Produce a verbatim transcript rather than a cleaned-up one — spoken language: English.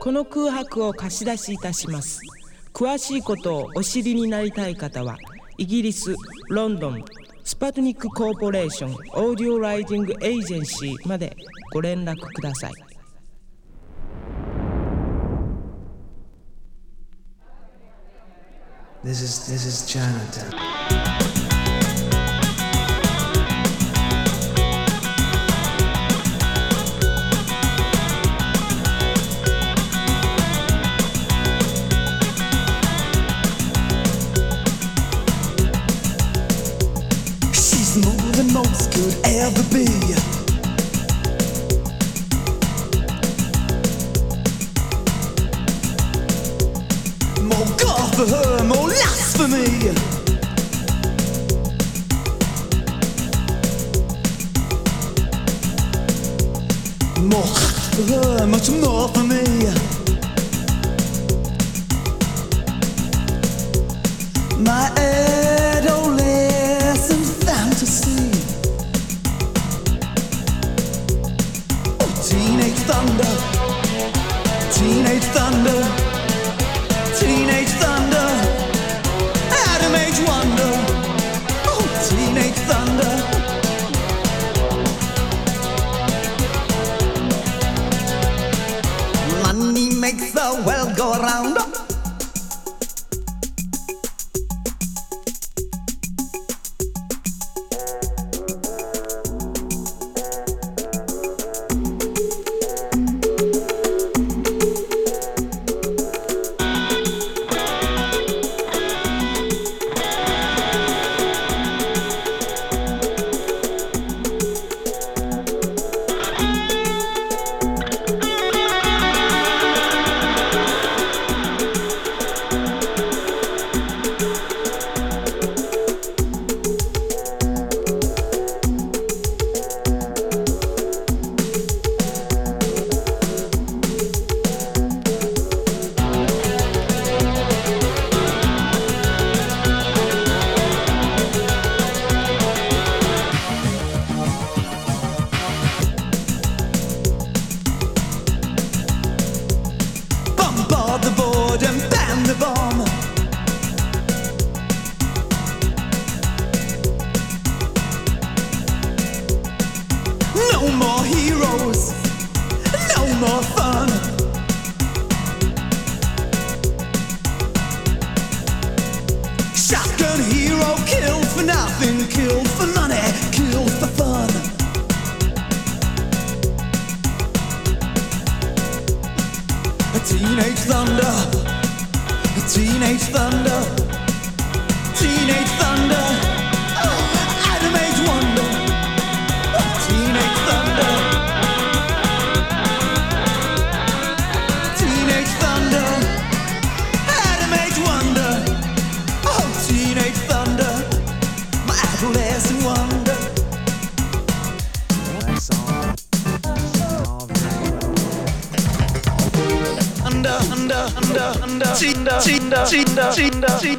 この空白を貸し出しいたします。詳しいことをお知りになりたい方は、イギリス・ロンドンスパトニックコーポレーションオーディオライティングエージェンシーまでご連絡ください。 This is, this is Chinatown. She's more than most could ever be. More God for her, more lust for me. More hot for her, much more for me. My adolescent fantasy. Oh, teenage thunder, teenage thunder. Teenage thunder, Adam Age wonder. Oh, teenage thunder. Money makes the world go round. Teenage thunder, teenage thunder, teenage thunder. Oh, Adam Age wonder. Oh, teenage thunder, teenage thunder, Adam Age wonder. Oh, teenage thunder, my adolescent wonder. That song. Oh, very well. Under, under, under, under, under, under, under, under.